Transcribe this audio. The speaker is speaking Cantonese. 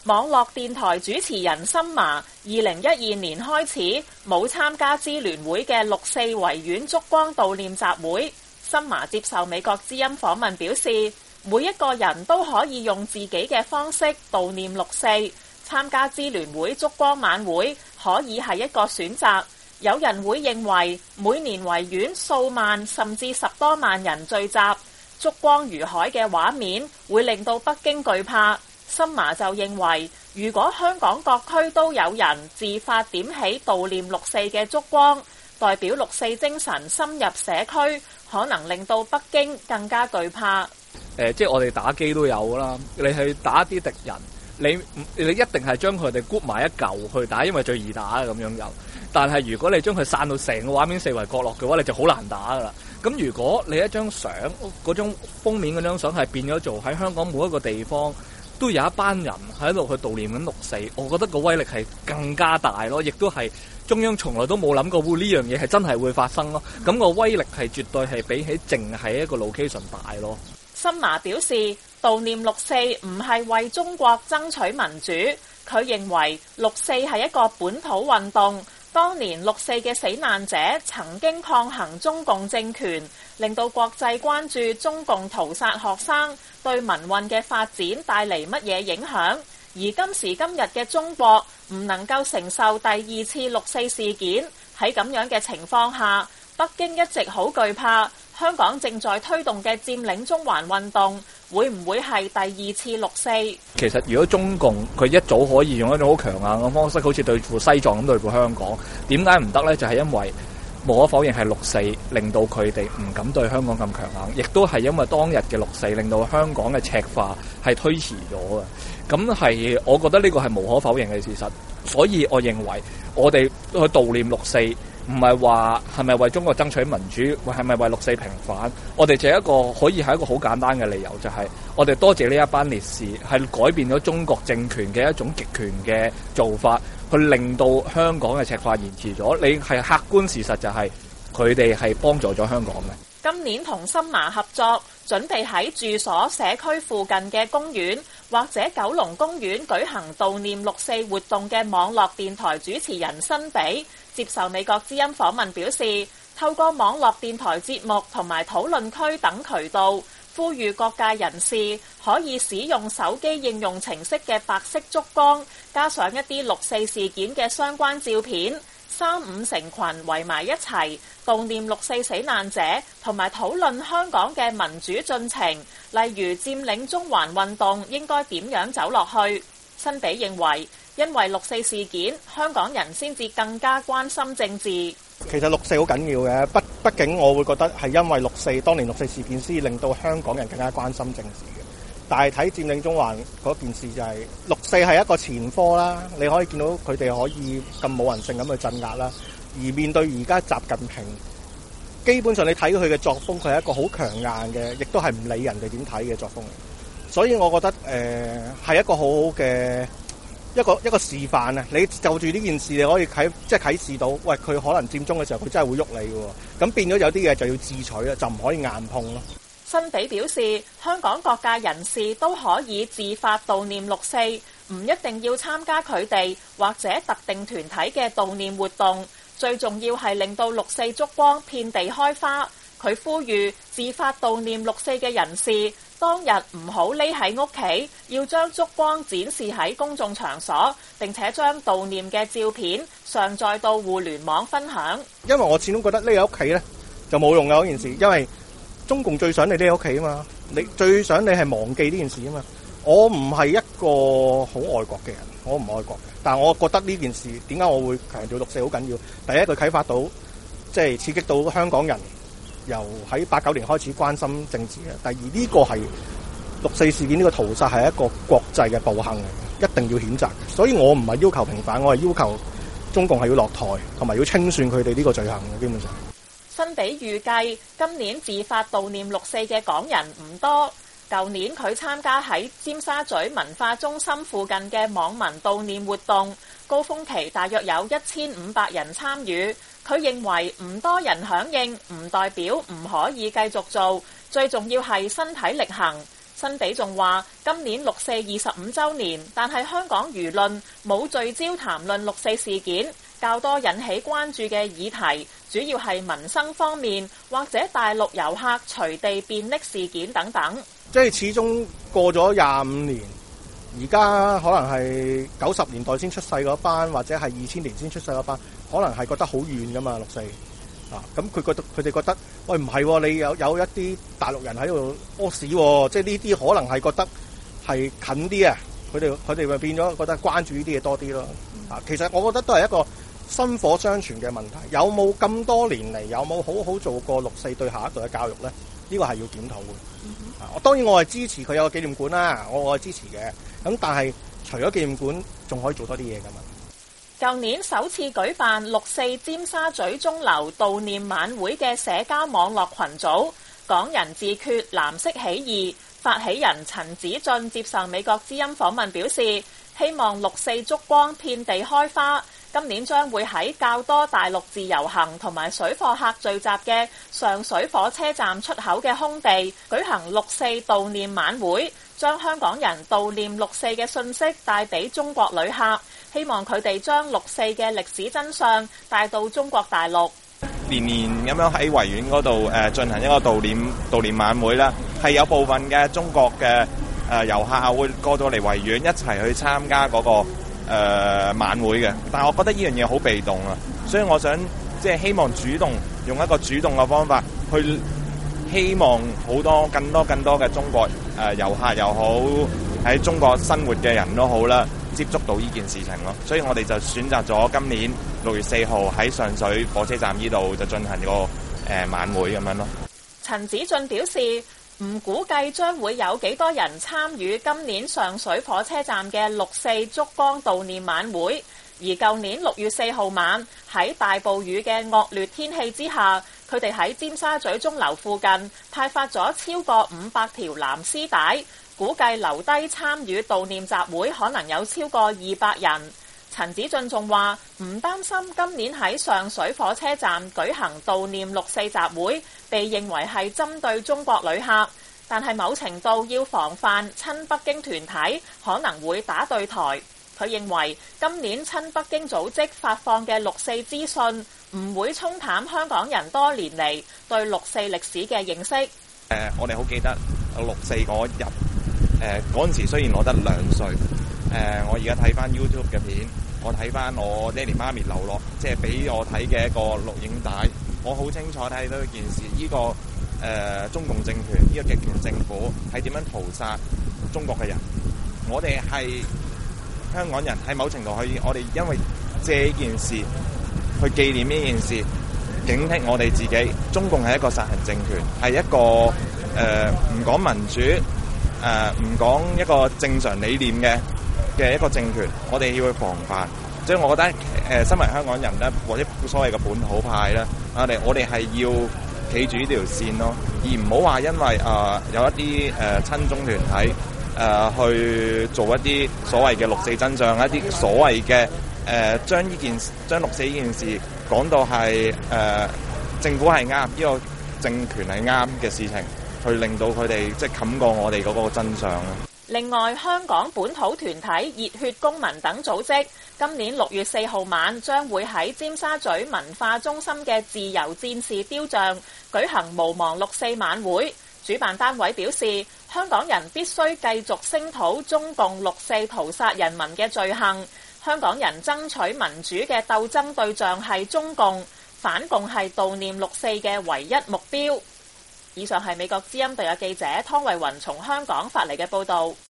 網絡電台主持人森麻2012年開始冇參加支聯會嘅六四維園燭光悼念集會。森麻接受美國之音訪問表示，每一個人都可以用自己嘅方式悼念六四，參加支聯會燭光晚會可以係一個選擇。有人會認為每年維園數萬甚至10多萬人聚集，燭光如海嘅畫面會令到北京懼怕。森麻就認為，如果香港各區都有人自發點起悼念六四嘅燭光，代表六四精神深入社區，可能令到北京更加懼怕。 即係我哋打機都有啦，你去打啲敵人，你一定係將佢哋 group 埋一嚿去打，因為最易打咁樣有。但係如果你將佢散到成個畫面四圍角落嘅話，你就好難打噶啦。咁如果你一張相嗰種封面嗰張相係變咗做喺香港每一個地方都有一班人喺度去悼念緊六四，我覺得個威力係更加大咯，亦都係中央從來都冇諗過呢樣嘢係真係會發生咯。咁個威力係絕對係比起淨係一個 location 大咯。 森麻表示，悼念六四唔係為中國爭取民主，佢認為六四係一個本土運動。當年六四嘅死難者曾經抗衡中共政權，令到國際關注中共屠殺學生對民運嘅發展帶嚟乜嘢影響。而今時今日嘅中國唔能夠承受第二次六四事件，喺咁樣嘅情況下，北京一直好懼怕香港正在推動嘅佔領中環運動會唔會係第二次六四？ 其實如果中共佢一早可以用一種好強硬嘅方式，好似對付西藏咁對付香港，點解唔得呢？就係因為無可否認係六四令到佢哋唔敢對香港咁強硬，亦都係因為當日嘅六四令到香港嘅赤化係推遲咗嘅。咁係我覺得呢個係無可否認嘅事實，所以我認為我哋去悼念六四，唔係話係咪為中國爭取民主，係咪為六四平反？我哋就係一個可以係一個好簡單嘅理由，就係我哋多謝呢一班烈士，係改變咗中國政權嘅一種極權嘅做法，去令到香港嘅赤化延遲咗。你係客觀事實就係佢哋係幫助咗香港嘅。 今年同森麻合作，準備喺住所社區附近嘅公園或者九龍公園舉行悼念六四活動嘅網絡電台主持人辛比接受美國之音訪問表示，透過網絡電台節目同埋討論區等渠道，呼籲各界人士可以使用手機應用程式嘅白色燭光，加上一啲六四事件嘅相關照片，3-5成群圍埋一齊悼念六四死難者，同埋討論香港嘅民主進程，例如佔領中環運動應該點樣走落去。辛比認為，因為六四事件，香港人先至更加關心政治。 其實六四好緊要嘅，畢竟我會覺得係因為當年六四事件先令到香港人更加關心政治嘅。但係睇佔領中環嗰件事就係六四係一個前科啦，你可以見到佢哋可以咁冇人性咁去鎮壓啦。而面對而家習近平，基本上你睇佢嘅作風，佢係一個好強硬嘅，亦都係唔理人哋點睇嘅作風。所以我覺得係一個好好嘅一個示範啊！你就住呢件事，你可以啟示到，喂，佢可能佔中嘅時候，佢真係會喐你嘅。咁變咗有啲嘢就要自取啦，就唔可以硬碰咯。 辛比表示，香港各界人士都可以自發悼念六四，唔一定要參加佢哋或者特定團體嘅悼念活動。最重要係令到六四燭光遍地開花。佢呼籲自發悼念六四嘅人士，當日唔好匿喺屋企，要將燭光展示喺公眾場所，並且將悼念嘅照片上載到互聯網分享。因為我始終覺得匿喺屋企呢就冇用嘅嗰件事，因為中共最想你匿喺屋企啊嘛，你最想你係忘記呢件事啊嘛。我唔係一個好愛國嘅人，我唔愛國嘅，但係我覺得呢件事點解我會強調六四好緊要？第一，佢啟發到即係刺激到香港人由喺89年開始關心政治嘅。第二，呢個係六四事件呢個屠殺係一個國際嘅暴行嚟嘅，一定要譴責。所以我唔係要求平反，我係要求中共係要落台，同埋要清算佢哋呢個罪行嘅。基本上，辛比預計今年自發悼念六四嘅港人唔多。舊年佢參加喺尖沙咀文化中心附近嘅網民悼念活動，高峰期大約有1500人參與。佢認為唔多人響應，唔代表唔可以繼續做，最重要係身體力行。 新比仲話：今年六四25週年，但係香港輿論冇聚焦談論六四事件，較多引起關注嘅議題，主要係民生方面或者大陸遊客隨地便溺事件等等。 即係始終過咗25年，而家可能係90年代先出世嗰班，或者係2000年先出世嗰班，可能係覺得好遠噶嘛六四。咁佢哋覺得，喂唔係喎，你有一啲大陸人喺度屙屎喎，即係呢啲可能係覺得係近啲啊，佢哋咪變咗覺得關注呢啲嘢多啲咯。其實我覺得都係一個薪火相傳嘅問題，有冇咁多年嚟有冇好好做過六四對下一代嘅教育咧？呢個係要檢討嘅。當然我係支持佢有個紀念館啦，我係支持嘅。咁但係除咗紀念館，仲可以做多啲嘢㗎嘛。 舊年首次舉辦六四尖沙咀鐘樓悼念晚會嘅社交網絡群組港人自決藍色起義發起人陳子俊接受美國之音訪問表示，希望六四燭光遍地開花，今年將會喺較多大陸自由行同埋水貨客聚集嘅上水火車站出口嘅空地舉行六四悼念晚會，將香港人悼念六四嘅信息帶俾中國旅客，希望佢哋將六四嘅歷史真相帶到中國大陸。 年年咁樣喺維園嗰度進行一個悼念晚會啦，係有部分嘅中國嘅遊客會過到嚟維園一齊去參加嗰個晚會嘅，但係我覺得呢樣嘢好被動啊，所以我想即係希望主動用一個主動嘅方法去，希望更多嘅中國遊客又好，喺中國生活嘅人都好啦，接觸到呢件事情咯，所以我哋就選擇咗今年6月4號喺上水火車站呢度就進行個晚會咁樣咯。 陳子俊表示，唔估計將會有幾多人參與今年上水火車站嘅六四燭光悼念晚會，而舊年6月4號晚喺大暴雨嘅惡劣天氣之下，佢哋喺尖沙咀鐘樓附近派發咗超過500條藍絲帶，估計留低參與悼念集會可能有超過200人。陳子俊仲話唔擔心今年喺上水火車站舉行悼念六四集會被認為係針對中國旅客，但係某程度要防範親北京團體可能會打對台。佢認為今年親北京組織發放嘅六四資訊唔會沖淡香港人多年嚟對六四歷史嘅認識。 我哋好記得六四嗰日，嗰陣時雖然我得2歲，我而家睇翻 YouTube 嘅片，我睇翻我爹哋媽咪留落，即係俾我睇嘅一個錄影帶，我好清楚睇到一件事，呢個中共政權，呢個極權政府係點樣屠殺中國嘅人。我哋係香港人，喺某程度可以，我哋因為借呢件事去紀念呢件事，警惕我哋自己。中共係一個殺人政權，係一個唔講民主，唔講一個正常理念嘅一個政權，我哋要去防範。所以我覺得身為香港人咧，或者所謂嘅本土派咧，我哋係要企住呢條線咯，而唔好話因為有一啲親中團體去做一啲所謂嘅六四真相，一啲所謂嘅將六四呢件事講到係政府係啱，呢個政權係啱嘅事情，去令到佢哋即係冚過我哋嗰個真相咯。 另外，香港本土團體熱血公民等組織今年6月4號晚將會喺尖沙咀文化中心嘅自由戰士雕像舉行無忘六四晚會。主辦單位表示，香港人必須繼續聲討中共六四屠殺人民嘅罪行。香港人爭取民主嘅鬥爭對象係中共，反共係悼念六四嘅唯一目標。以上係美國之音特約記者湯慧雲從香港發嚟嘅報導。